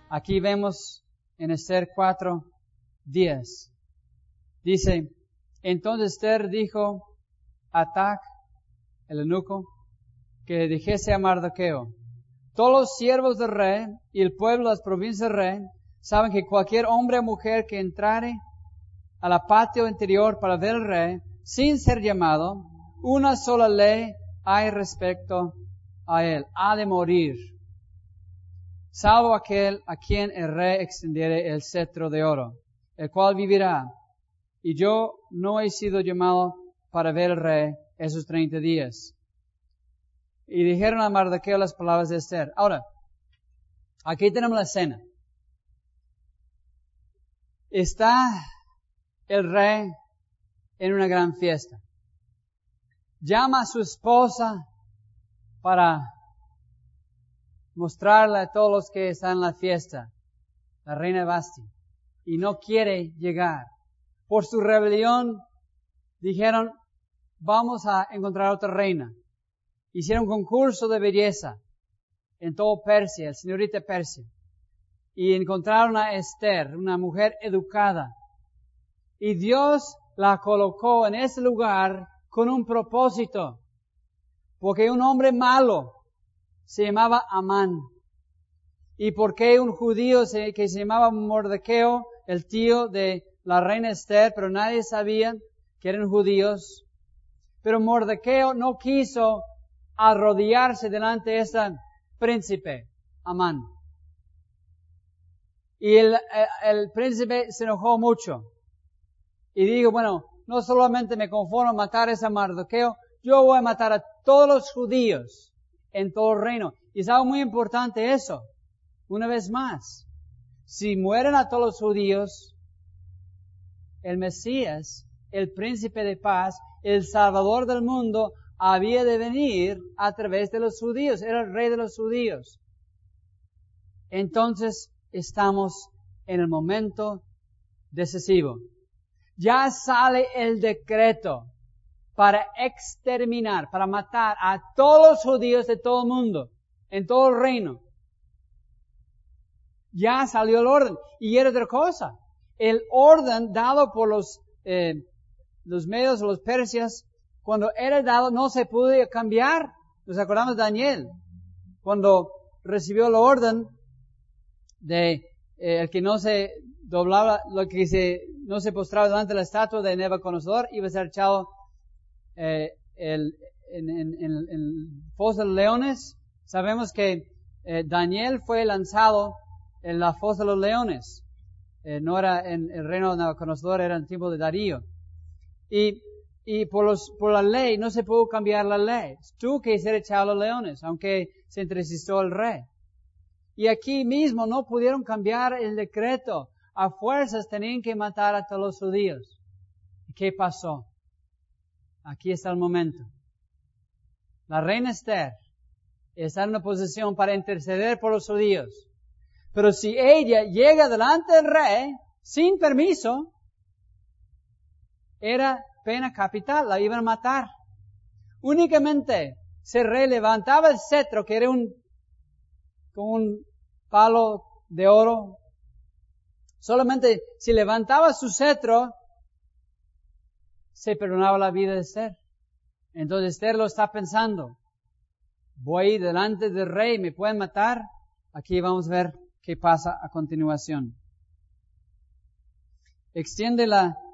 Aquí vemos en Esther 4:10. Dice, entonces Esther dijo a Atac, el eunuco, que dijese a Mardoqueo, todos los siervos del rey y el pueblo de las provincias del rey saben que cualquier hombre o mujer que entrare a la patio interior para ver al rey, sin ser llamado, una sola ley hay respecto a él, ha de morir, salvo aquel a quien el rey extendiere el cetro de oro, el cual vivirá. Y yo no he sido llamado para ver al rey esos 30 días. Y dijeron a Mardoqueo las palabras de Esther. Ahora, aquí tenemos la escena. Está el rey en una gran fiesta. Llama a su esposa para mostrarle a todos los que están en la fiesta, la reina Vasti, y no quiere llegar. Por su rebelión, dijeron, vamos a encontrar otra reina. Hicieron un concurso de belleza en todo Persia, el señorita Persia. Y encontraron a Esther, una mujer educada. Y Dios la colocó en ese lugar con un propósito. Porque un hombre malo se llamaba Amán. Y porque un judío que se llamaba Mardoqueo, el tío de la reina Esther, pero nadie sabía que eran judíos. Pero Mardoqueo no quiso arrodillarse delante de este príncipe, Amán. Y el príncipe se enojó mucho. Y dijo, bueno, no solamente me conformo a matar a ese Mardoqueo, yo voy a matar a todos los judíos en todo el reino. Y es algo muy importante eso. Una vez más, si mueren a todos los judíos, el Mesías, el príncipe de paz, el salvador del mundo, había de venir a través de los judíos. Era el rey de los judíos. Entonces, estamos en el momento decisivo. Ya sale el decreto para exterminar, para matar a todos los judíos de todo el mundo, en todo el reino. Ya salió el orden. Y era otra cosa. El orden dado por los medios, los persias, cuando era dado no se podía cambiar. Nos acordamos de Daniel, cuando recibió el orden de el que no se doblaba, no se postraba delante de la estatua de Nabucodonosor, iba a ser echado en el foso de los leones. Sabemos que Daniel fue lanzado en la fosa de los leones. No era en el reino de Nabucodonosor, era en el tiempo de Darío. Y por la ley, no se pudo cambiar la ley. Tuvo que ser echado a los leones, aunque se entrevistó el rey. Y aquí mismo no pudieron cambiar el decreto. A fuerzas tenían que matar a todos los judíos. ¿Qué pasó? Aquí está el momento. La reina Esther está en una posición para interceder por los judíos. Pero si ella llega delante del rey, sin permiso, era pena capital, la iban a matar. Únicamente si el rey levantaba el cetro, que era como un palo de oro. Solamente si levantaba su cetro, se perdonaba la vida de Esther. Entonces Esther lo está pensando. Voy a ir delante del rey, ¿me pueden matar? Aquí vamos a ver qué pasa a continuación. Extiende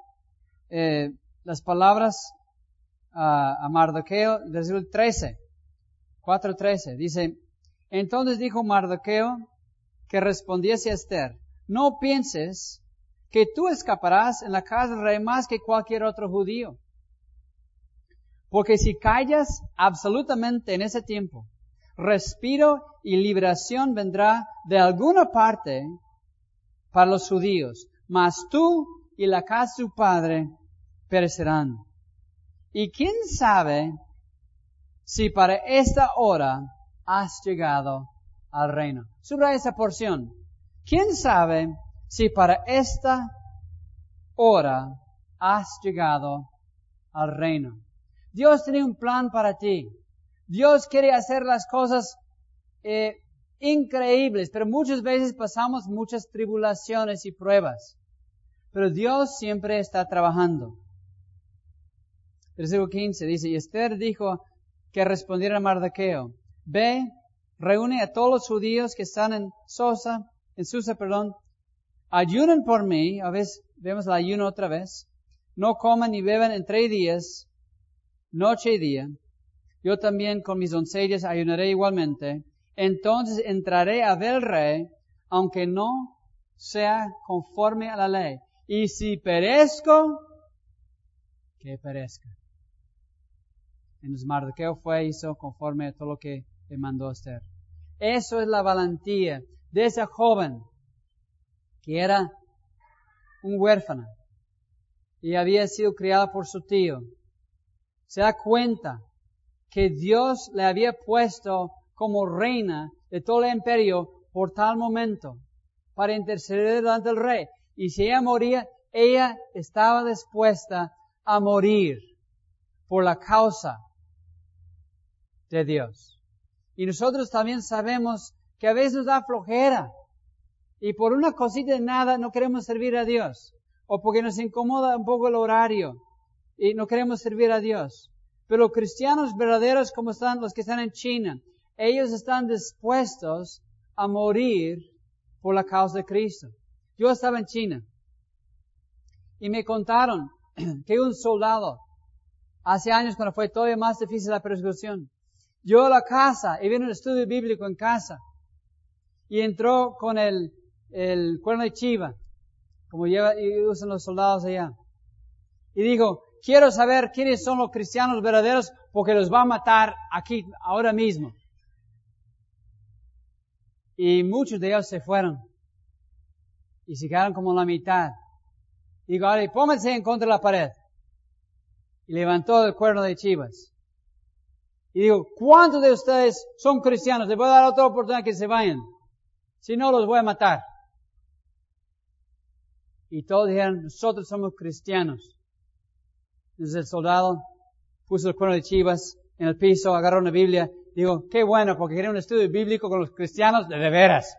las palabras a Mardoqueo, versículo 13, 4:13. Dice, entonces dijo Mardoqueo que respondiese a Esther, no pienses que tú escaparás en la casa del rey más que cualquier otro judío. Porque si callas absolutamente en ese tiempo, respiro y liberación vendrá de alguna parte para los judíos, mas tú y la casa de tu padre perecerán. Y quién sabe si para esta hora has llegado al reino. Subraya esa porción. ¿Quién sabe si para esta hora has llegado al reino? Dios tiene un plan para ti. Dios quiere hacer las cosas increíbles, pero muchas veces pasamos muchas tribulaciones y pruebas. Pero Dios siempre está trabajando. Versículo 15 dice, y Esther dijo que respondiera a Mardoqueo, ve, reúne a todos los judíos que están en Susa, ayunen por mí, a veces vemos el ayuno otra vez, no coman ni beban en 3 días, noche y día. Yo también con mis doncellas ayunaré igualmente. Entonces entraré a ver al rey, aunque no sea conforme a la ley. Y si perezco, que perezca. Entonces Mardoqueo fue y hizo conforme a todo lo que le mandó Esther. Eso es la valentía de esa joven que era un huérfana y había sido criada por su tío. Se da cuenta que Dios le había puesto como reina de todo el imperio por tal momento, para interceder delante del rey. Y si ella moría, ella estaba dispuesta a morir por la causa de Dios. Y nosotros también sabemos que a veces nos da flojera y por una cosita de nada no queremos servir a Dios, o porque nos incomoda un poco el horario y no queremos servir a Dios. Pero los cristianos verdaderos, como están los que están en China, ellos están dispuestos a morir por la causa de Cristo. Yo estaba en China y me contaron que un soldado, hace años cuando fue todavía más difícil la persecución, llegó a la casa y vino un estudio bíblico en casa y entró con el cuerno de chiva, como usan los soldados allá. Y dijo, quiero saber quiénes son los cristianos verdaderos porque los va a matar aquí, ahora mismo. Y muchos de ellos se fueron. Y se quedaron como la mitad. Digo, ahora pónganse en contra de la pared. Y levantó el cuerno de chivas. Y digo, ¿cuántos de ustedes son cristianos? Les voy a dar otra oportunidad que se vayan. Si no, los voy a matar. Y todos dijeron, nosotros somos cristianos. Entonces el soldado puso el cuerno de chivas en el piso, agarró una Biblia. Digo, qué bueno, porque quería un estudio bíblico con los cristianos de veras.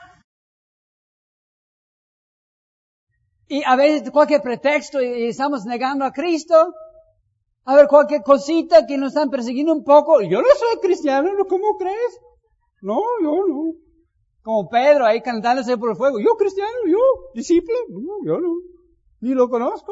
Y a veces cualquier pretexto y estamos negando a Cristo. A ver, cualquier cosita que nos están persiguiendo un poco. Yo no soy cristiano, ¿cómo crees? No, yo no. Como Pedro ahí cantándose por el fuego. Yo cristiano, yo discípulo, no, yo no. Ni lo conozco.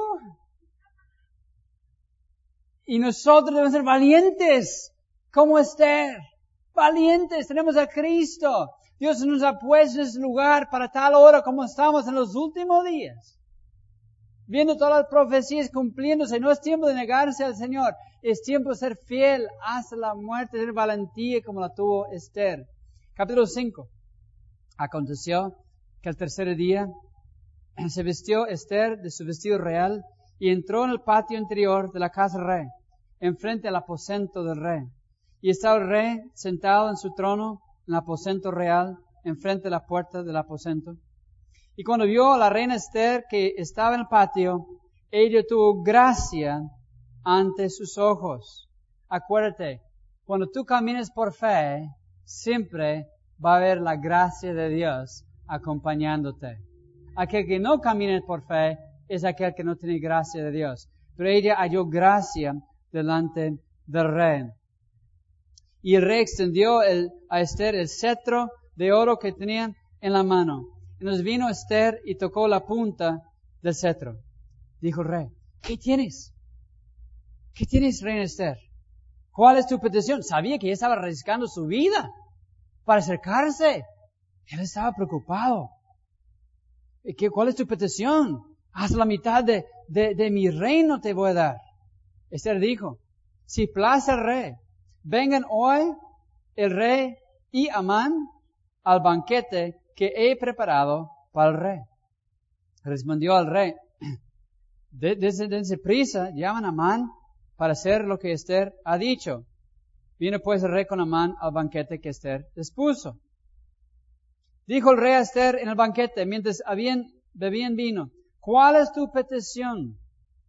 Y nosotros debemos ser valientes, como Esther. Valientes, tenemos a Cristo. Dios nos ha puesto en ese lugar para tal hora como estamos en los últimos días. Viendo todas las profecías cumpliéndose, no es tiempo de negarse al Señor, es tiempo de ser fiel hasta la muerte, tener valentía como la tuvo Esther. Capítulo 5. Aconteció que al tercer día se vistió Esther de su vestido real y entró en el patio interior de la casa del rey, enfrente al aposento del rey. Y estaba el rey sentado en su trono en el aposento real, enfrente de la puerta del aposento. Y cuando vio a la reina Esther que estaba en el patio, ella tuvo gracia ante sus ojos. Acuérdate, cuando tú camines por fe, siempre va a haber la gracia de Dios acompañándote. Aquel que no camina por fe es aquel que no tiene gracia de Dios. Pero ella halló gracia delante del rey. Y el rey extendió a Esther el cetro de oro que tenía en la mano. Entonces vino Esther y tocó la punta del cetro. Dijo el rey, ¿qué tienes? ¿Qué tienes, reina Esther? ¿Cuál es tu petición? Sabía que ella estaba arriesgando su vida para acercarse. Él estaba preocupado. ¿Cuál es tu petición? Hasta la mitad de mi reino te voy a dar. Esther dijo, si place al rey, vengan hoy el rey y Amán al banquete que he preparado para el rey. Respondió al rey, dense prisa, llaman a Amán para hacer lo que Esther ha dicho. Vino pues el rey con Amán al banquete que Esther dispuso. Dijo el rey a Esther en el banquete, mientras bebían vino, ¿cuál es tu petición?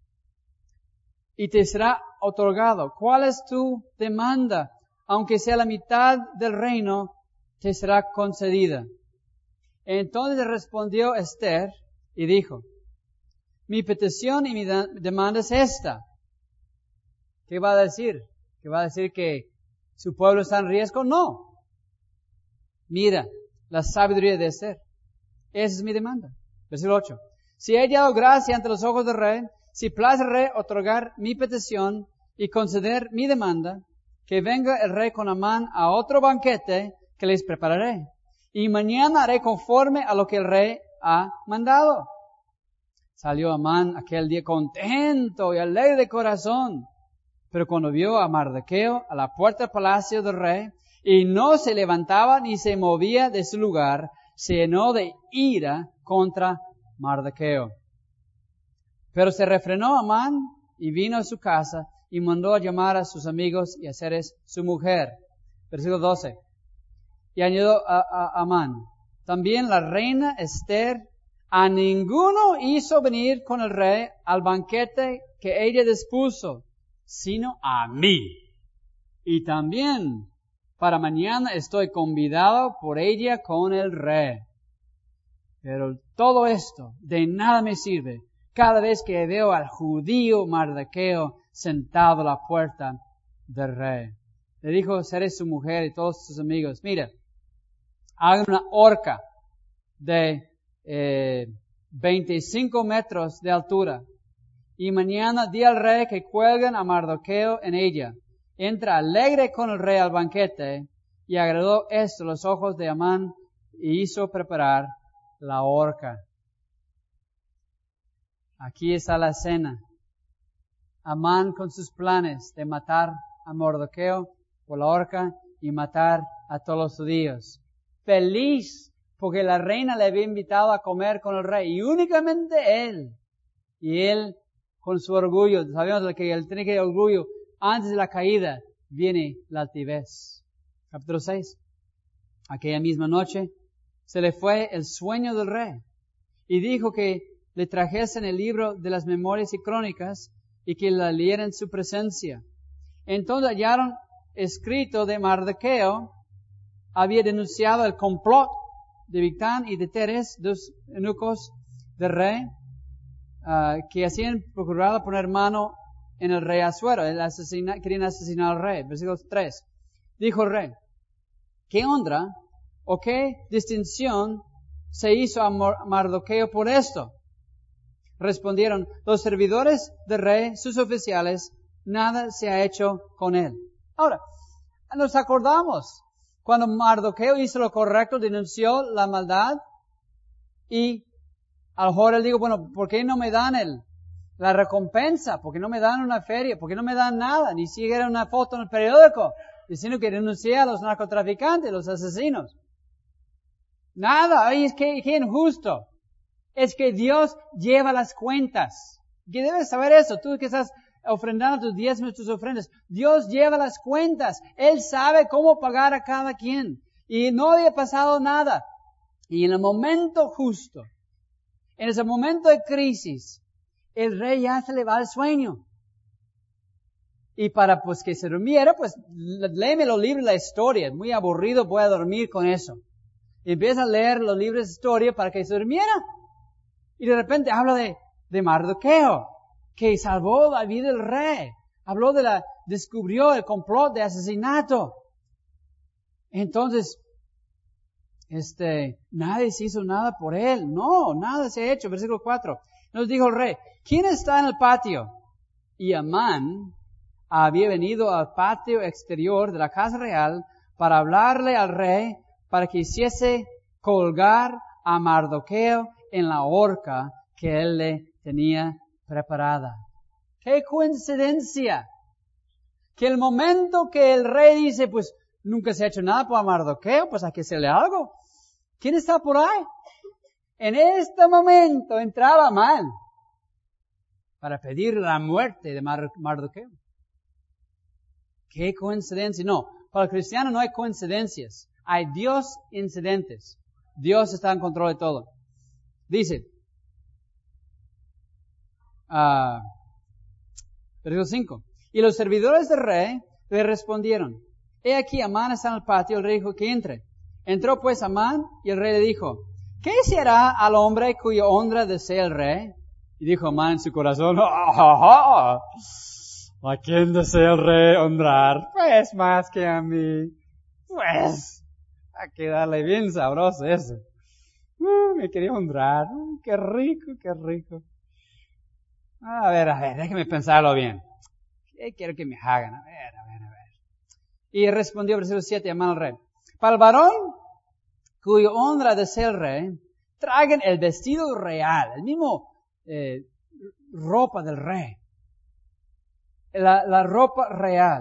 Y te será otorgado. ¿Cuál es tu demanda? Aunque sea la mitad del reino, te será concedida. Entonces respondió Esther y dijo, mi petición y mi demanda es esta. ¿Qué va a decir? ¿Qué va a decir que su pueblo está en riesgo? No. Mira la sabiduría de Esther. Esa es mi demanda. Versículo 8. Si he hallado gracia ante los ojos del rey, si place al rey otorgar mi petición y conceder mi demanda, que venga el rey con Amán a otro banquete que les prepararé. Y mañana haré conforme a lo que el rey ha mandado. Salió Amán aquel día contento y alegre de corazón. Pero cuando vio a Mardoqueo a la puerta del palacio del rey, y no se levantaba ni se movía de su lugar, se llenó de ira contra Mardoqueo. Pero se refrenó Amán y vino a su casa y mandó a llamar a sus amigos y a Zeres su mujer. Versículo 12. Y añadió a Amán, también la reina Esther a ninguno hizo venir con el rey al banquete que ella dispuso, sino a mí. Y también para mañana estoy convidado por ella con el rey. Pero todo esto de nada me sirve cada vez que veo al judío Mardoqueo sentado a la puerta del rey. Le dijo Zeres su mujer y todos sus amigos, mira, hagan una horca de 25 metros de altura. Y mañana di al rey que cuelguen a Mardoqueo en ella. Entra alegre con el rey al banquete, y agradó esto los ojos de Amán, y hizo preparar la horca. Aquí está la escena. Amán con sus planes de matar a Mardoqueo por la horca y matar a todos los judíos. Feliz porque la reina le había invitado a comer con el rey, y únicamente él. Y él con su orgullo, sabemos que él tiene que tener orgullo. Antes de la caída viene la altivez. Capítulo 6. Aquella misma noche se le fue el sueño del rey y dijo que le trajesen el libro de las memorias y crónicas y que la leyera en su presencia. Entonces hallaron escrito de Mardoqueo, había denunciado el complot de Bigtán y de Teres, dos eunucos del rey, que hacían procurado poner mano en el rey Asuero. Querían asesinar al rey. Versículo 3. Dijo el rey, ¿qué honra o qué distinción se hizo a Mardoqueo por esto? Respondieron, los servidores del rey, sus oficiales, nada se ha hecho con él. Ahora, nos acordamos cuando Mardoqueo hizo lo correcto, denunció la maldad, y a lo mejor él dijo, bueno, ¿por qué no me dan la recompensa? ¿Por qué no me dan una feria? ¿Por qué no me dan nada? Ni siquiera una foto en el periódico diciendo que denuncié a los narcotraficantes, los asesinos. Nada. Ay, es que qué injusto. Es que Dios lleva las cuentas. Que debes saber eso. Tú que estás ofrendando tus diezmos, tus ofrendas. Dios lleva las cuentas. Él sabe cómo pagar a cada quien. Y no había pasado nada. Y en el momento justo, en ese momento de crisis, el rey ya se le va el sueño. Y para pues que se durmiera, pues léeme los libros de la historia. Muy aburrido, voy a dormir con eso. Y empieza a leer los libros de historia para que se durmiera. Y de repente habla de Mardoqueo, que salvó la vida del rey. Descubrió el complot de asesinato. Entonces, nadie se hizo nada por él. No, nada se ha hecho. Versículo 4. Nos dijo el rey, ¿quién está en el patio? Y Amán había venido al patio exterior de la casa real para hablarle al rey para que hiciese colgar a Mardoqueo en la horca que él le tenía preparada. ¡Qué coincidencia! Que el momento que el rey dice, pues nunca se ha hecho nada por Mardoqueo, pues hay que hacerle algo. ¿Quién está por ahí? En este momento entraba Amán para pedir la muerte de Mardoqueo. ¡Qué coincidencia! No, para el cristiano no hay coincidencias. Hay Dios incidentes. Dios está en control de todo. Dice, versículo 5. Y los servidores del rey le respondieron, he aquí Amán está en el patio, el rey dijo que entre. Entró pues Amán y el rey le dijo, ¿qué se hará al hombre cuya honra desea el rey? Y dijo Amán en su corazón, ¿a quién desea el rey honrar? Pues más que a mí. Pues, a que darle bien sabroso eso. Me quería honrar. Qué rico, qué rico. A ver, déjeme pensarlo bien. ¿Qué quiero que me hagan? A ver. Y respondió, versículo 7, Amán al rey. Para el varón cuya honra desea el rey, traigan el vestido real, el mismo ropa del rey. La ropa real.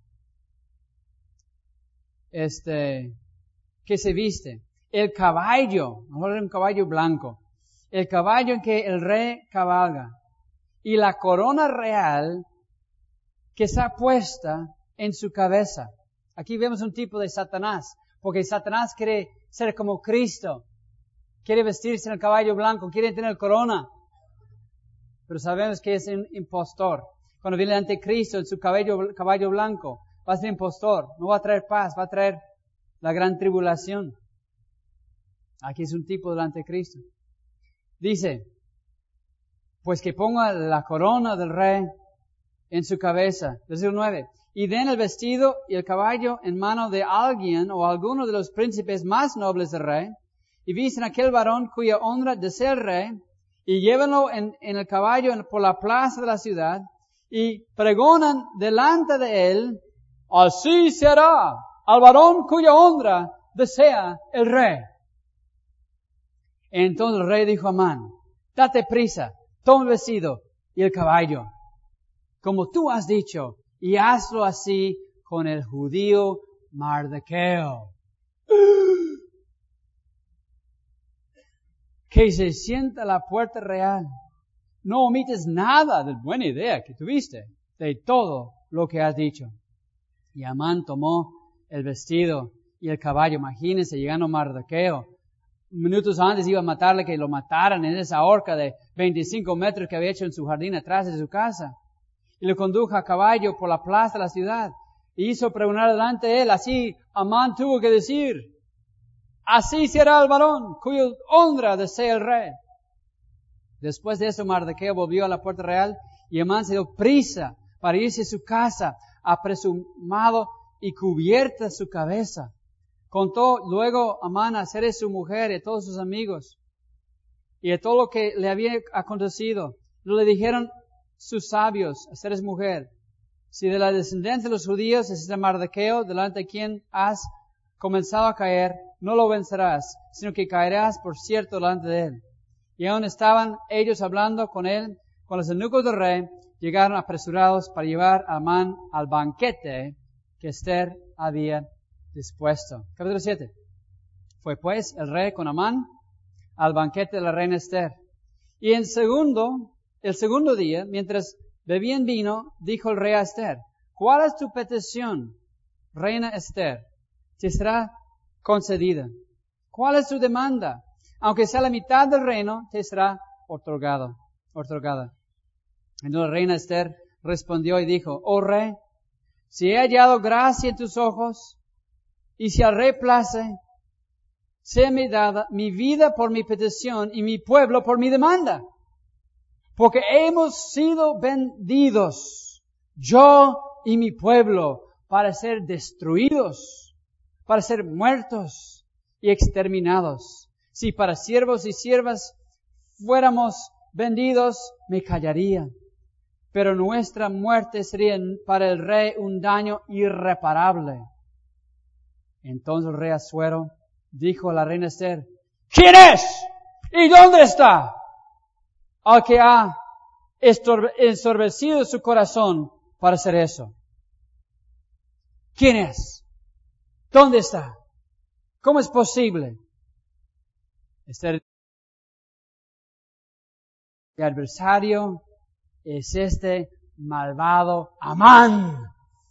Que se viste. El caballo, mejor un caballo blanco. El caballo en que el rey cabalga. Y la corona real que está puesta en su cabeza. Aquí vemos un tipo de Satanás, porque Satanás quiere ser como Cristo. Quiere vestirse en el caballo blanco, quiere tener corona. Pero sabemos que es un impostor. Cuando viene el anticristo en su caballo blanco, va a ser impostor. No va a traer paz, va a traer la gran tribulación. Aquí es un tipo del anticristo. Dice, pues que ponga la corona del rey en su cabeza. Versículo 9. Y den el vestido y el caballo en mano de alguien o alguno de los príncipes más nobles del rey, y visten a aquel varón cuya honra desea el rey, y llévenlo en el caballo por la plaza de la ciudad, y pregonan delante de él, así se hará al varón cuya honra desea el rey. Entonces el rey dijo a Amán, date prisa, toma el vestido y el caballo, como tú has dicho, y hazlo así con el judío Mardoqueo. Que se sienta a la puerta real. No omites nada de la buena idea que tuviste, de todo lo que has dicho. Y Amán tomó el vestido y el caballo. Imagínense llegando a Mardoqueo. Minutos antes iba a matarle, que lo mataran en esa horca de 25 metros que había hecho en su jardín atrás de su casa. Y lo condujo a caballo por la plaza de la ciudad. Y hizo pregonar delante de él. Así Amán tuvo que decir, así será el varón cuya honra desea el rey. Después de eso Mardoqueo volvió a la puerta real y Amán se dio prisa para irse a su casa, apresurado y cubierta su cabeza. Contó luego Amán a Zeresh su mujer y a todos sus amigos y a todo lo que le había acontecido. Le dijeron sus sabios a Zeresh mujer, si de la descendencia de los judíos es Mardoqueo, delante de quien has comenzado a caer, no lo vencerás, sino que caerás por cierto delante de él. Y aún estaban ellos hablando con él, con los eunucos del rey, llegaron apresurados para llevar a Amán al banquete que Esther había dispuesto. Capítulo 7. Fue pues el rey con Amán al banquete de la reina Esther. Y el segundo día, mientras bebían vino, dijo el rey a Esther, ¿cuál es tu petición, reina Esther? Te será concedida. ¿Cuál es tu demanda? Aunque sea la mitad del reino, te será otorgada. Entonces la reina Esther respondió y dijo, oh rey, si he hallado gracia en tus ojos, y si al rey place, séme dada mi vida por mi petición y mi pueblo por mi demanda. Porque hemos sido vendidos, yo y mi pueblo, para ser destruidos, para ser muertos y exterminados. Si para siervos y siervas fuéramos vendidos, me callaría. Pero nuestra muerte sería para el rey un daño irreparable. Entonces el rey Asuero dijo a la reina Esther, ¿quién es? ¿Y dónde está? Al que ha ensorbecido su corazón para hacer eso. ¿Quién es? ¿Dónde está? ¿Cómo es posible? Esther, el adversario es este malvado Amán.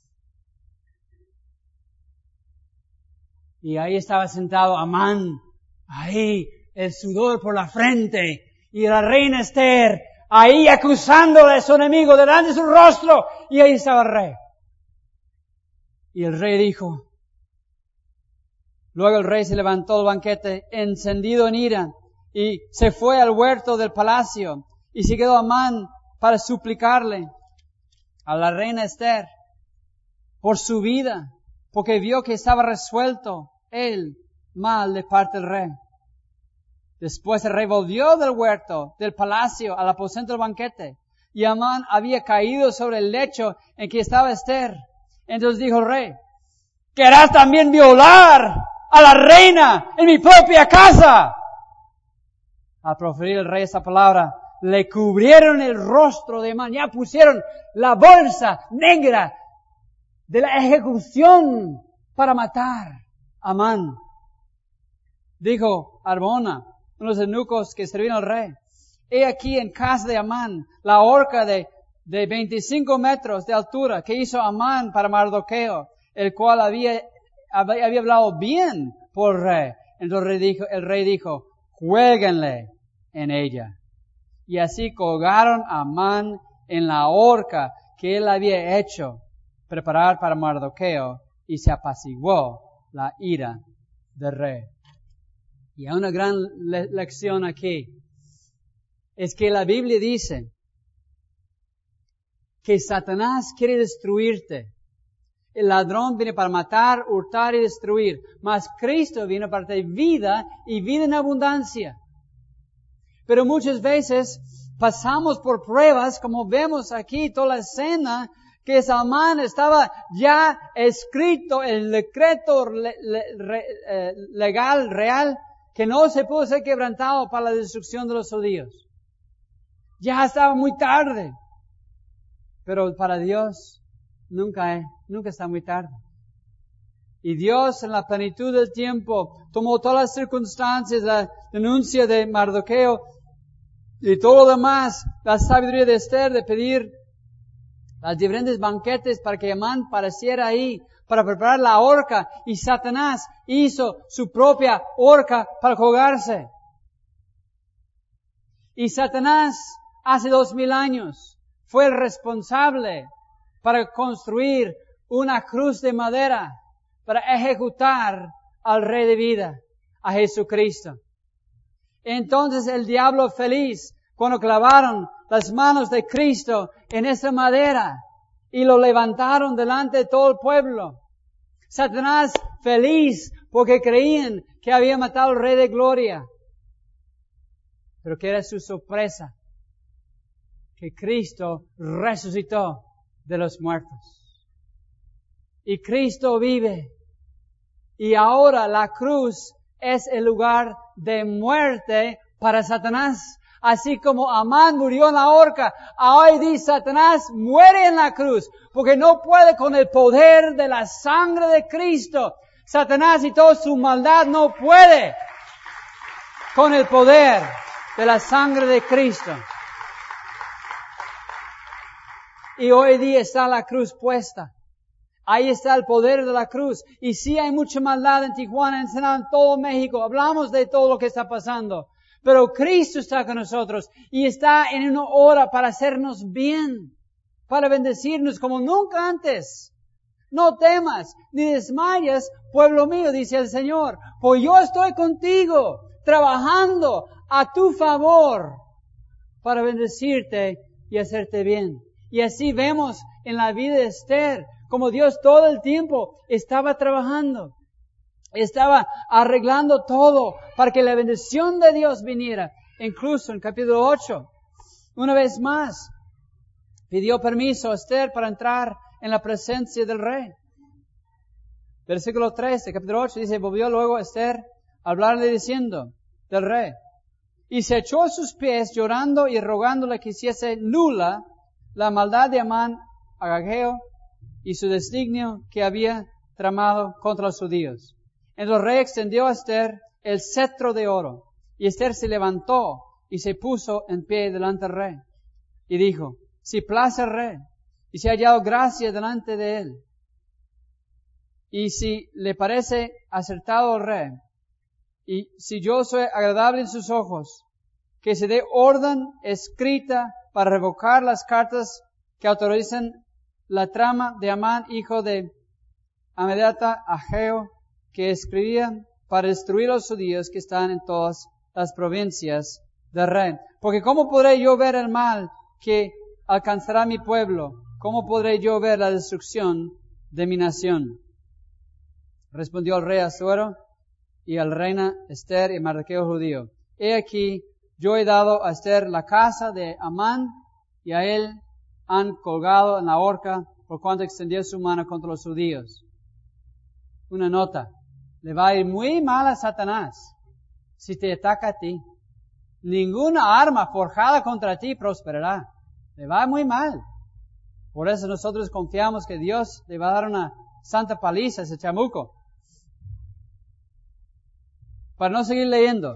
Y ahí estaba sentado Amán, ahí el sudor por la frente, y la reina Esther ahí acusándole a su enemigo delante de su rostro, y ahí estaba el rey. Y el rey dijo, Luego el rey se levantó del banquete, encendido en ira, y se fue al huerto del palacio, y se quedó Amán para suplicarle a la reina Esther por su vida, porque vio que estaba resuelto el mal de parte del rey. Después el rey volvió del huerto, del palacio, al aposento del banquete, y Amán había caído sobre el lecho en que estaba Esther. Entonces dijo el rey, ¿querrás también violar a la reina en mi propia casa? Al proferir el rey esa palabra, le cubrieron el rostro de Amán, ya pusieron la bolsa negra de la ejecución para matar a Amán. Dijo Arbona, uno de los eunucos que servían al rey, he aquí en casa de Amán la horca de 25 metros de altura que hizo Amán para Mardoqueo, el cual había hablado bien por el rey. Entonces el rey dijo, cuélguenle en ella. Y así colgaron a Amán en la horca que él había hecho preparar para Mardoqueo, y se apaciguó la ira del rey. Y hay una gran lección aquí. Es que la Biblia dice que Satanás quiere destruirte. El ladrón viene para matar, hurtar y destruir. Mas Cristo vino para darte vida y vida en abundancia. Pero muchas veces pasamos por pruebas, como vemos aquí toda la escena, que Amán estaba ya escrito el decreto legal, real, que no se pudo ser quebrantado para la destrucción de los judíos. Ya estaba muy tarde. Pero para Dios nunca está muy tarde. Y Dios, en la plenitud del tiempo, tomó todas las circunstancias, la denuncia de Mardoqueo y todo lo demás, la sabiduría de Esther de pedir las diferentes banquetes para que Amán pareciera ahí, para preparar la horca, y Satanás hizo su propia horca para colgarse. Y Satanás, hace 2000 años, fue el responsable para construir una cruz de madera para ejecutar al Rey de vida, a Jesucristo. Entonces el diablo feliz cuando clavaron las manos de Cristo en esa madera y lo levantaron delante de todo el pueblo. Satanás feliz porque creían que había matado al Rey de Gloria. Pero que era su sorpresa, que Cristo resucitó de los muertos. Y Cristo vive. Y ahora la cruz es el lugar de muerte para Satanás. Así como Amán murió en la horca, hoy dice Satanás muere en la cruz, porque no puede con el poder de la sangre de Cristo. Satanás y toda su maldad no puede con el poder de la sangre de Cristo. Y hoy día está la cruz puesta. Ahí está el poder de la cruz. Y sí hay mucha maldad en Tijuana, en Ensenada, en todo México. Hablamos de todo lo que está pasando. Pero Cristo está con nosotros y está en una hora para hacernos bien, para bendecirnos como nunca antes. No temas ni desmayes, pueblo mío, dice el Señor, pues yo estoy contigo, trabajando a tu favor para bendecirte y hacerte bien. Y así vemos en la vida de Esther, como Dios todo el tiempo estaba trabajando. Estaba arreglando todo para que la bendición de Dios viniera. Incluso en capítulo 8, una vez más, pidió permiso a Esther para entrar en la presencia del rey. Versículo 13, capítulo 8, dice, volvió luego Esther a hablarle diciendo del rey. Y se echó a sus pies llorando y rogándole que hiciese nula la maldad de Amán, Agageo, y su designio que había tramado contra los judíos. Entonces el rey extendió a Esther el cetro de oro, y Esther se levantó y se puso en pie delante del rey. Y dijo, si place al rey, y si ha hallado gracia delante de él, y si le parece acertado al rey, y si yo soy agradable en sus ojos, que se dé orden escrita para revocar las cartas que autorizan la trama de Amán, hijo de Amedata, Ageo, que escribía para destruir a los judíos que están en todas las provincias del rey. Porque ¿cómo podré yo ver el mal que alcanzará mi pueblo? ¿Cómo podré yo ver la destrucción de mi nación? Respondió el rey Asuero y al reina Esther y Mardoqueo judío. He aquí, yo he dado a Esther la casa de Amán y a él han colgado en la horca por cuanto extendió su mano contra los judíos. Una nota. Le va a ir muy mal a Satanás si te ataca a ti. Ninguna arma forjada contra ti prosperará. Le va muy mal. Por eso nosotros confiamos que Dios le va a dar una santa paliza a ese chamuco. Para no seguir leyendo,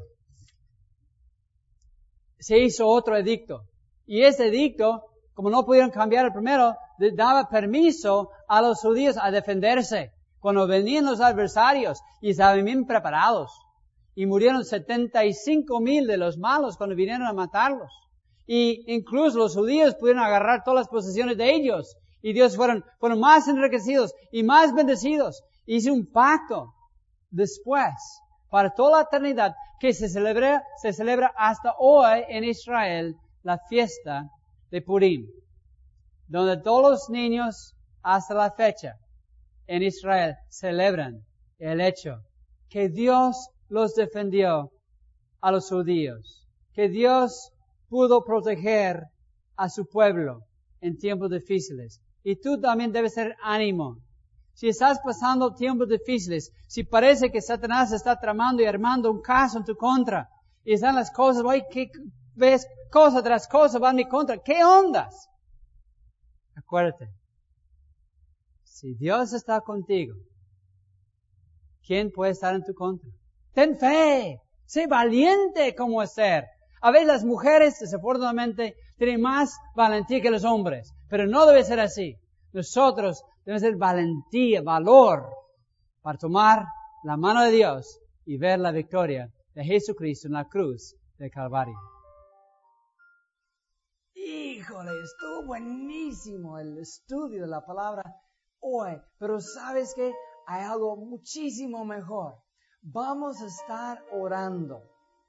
se hizo otro edicto. Y ese edicto, como no pudieron cambiar el primero, daba permiso a los judíos a defenderse. Cuando venían los adversarios y estaban bien preparados. Y murieron 75,000 de los malos cuando vinieron a matarlos. Y incluso los judíos pudieron agarrar todas las posesiones de ellos. Y Dios fueron más enriquecidos y más bendecidos. Hizo un pacto después, para toda la eternidad, que se celebra hasta hoy en Israel la fiesta de Purim. Donde todos los niños, hasta la fecha, en Israel celebran el hecho que Dios los defendió a los judíos, que Dios pudo proteger a su pueblo en tiempos difíciles. Y tú también debes tener ánimo. Si estás pasando tiempos difíciles, si parece que Satanás está tramando y armando un caso en tu contra, y están las cosas, que ves cosa tras cosa van en mi contra, ¿qué ondas? Acuérdate. Si Dios está contigo, ¿quién puede estar en tu contra? Ten fe, sé valiente como Esther. A veces las mujeres, desafortunadamente, tienen más valentía que los hombres, pero no debe ser así. Nosotros debemos tener valentía, valor, para tomar la mano de Dios y ver la victoria de Jesucristo en la cruz del Calvario. Híjole, estuvo buenísimo el estudio de la palabra hoy, pero ¿sabes qué? Hay algo muchísimo mejor. Vamos a estar orando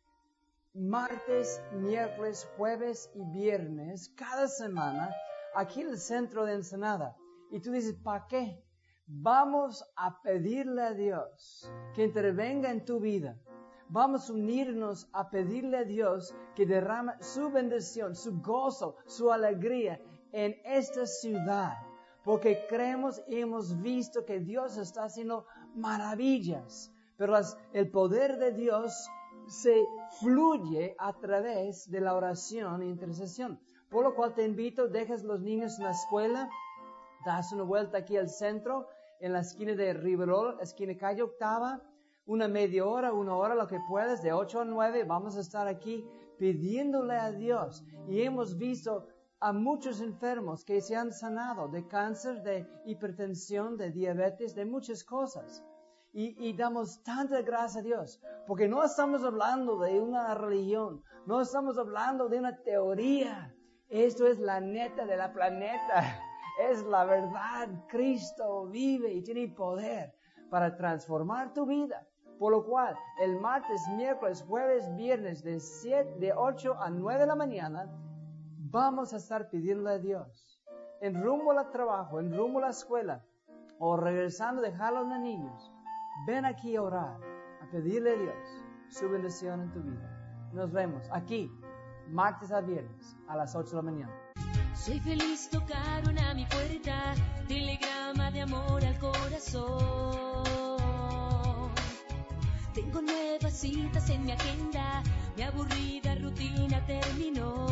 martes, miércoles, jueves y viernes cada semana aquí en el centro de Ensenada. Y tú dices, ¿para qué? Vamos a pedirle a Dios que intervenga en tu vida. Vamos a unirnos a pedirle a Dios que derrame su bendición, su gozo, su alegría en esta ciudad. Porque creemos y hemos visto que Dios está haciendo maravillas. Pero el poder de Dios se fluye a través de la oración e intercesión. Por lo cual te invito, dejas los niños en la escuela, das una vuelta aquí al centro, en la esquina de Riverol, esquina calle Octava, una media hora, una hora, lo que puedas, de 8 a 9, vamos a estar aquí pidiéndole a Dios. Y hemos visto a muchos enfermos que se han sanado de cáncer, de hipertensión, de diabetes, de muchas cosas. Y damos tanta gracia a Dios, porque no estamos hablando de una religión, no estamos hablando de una teoría. Esto es la neta de la planeta, es la verdad. Cristo vive y tiene poder para transformar tu vida. Por lo cual, el martes, miércoles, jueves, viernes, de 8 a 9 de la mañana, vamos a estar pidiendo a Dios, en rumbo al trabajo, en rumbo a la escuela, o regresando a dejar a los niños. Ven aquí a orar, a pedirle a Dios su bendición en tu vida. Nos vemos aquí, martes a viernes, a las 8 de la mañana. Soy feliz, tocaron a mi puerta, telegrama de amor al corazón. Tengo nuevas citas en mi agenda, mi aburrida rutina terminó.